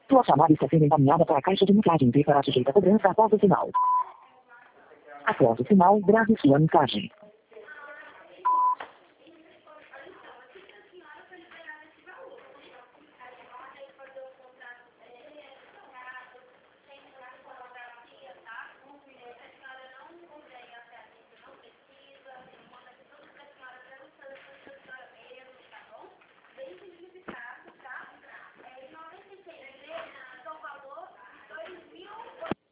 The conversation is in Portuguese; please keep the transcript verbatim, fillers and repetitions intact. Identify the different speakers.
Speaker 1: Sua chamada está sendo encaminhada para a caixa de mensagens e será sujeita a cobrança após o sinal. Após o sinal, grave sua mensagem.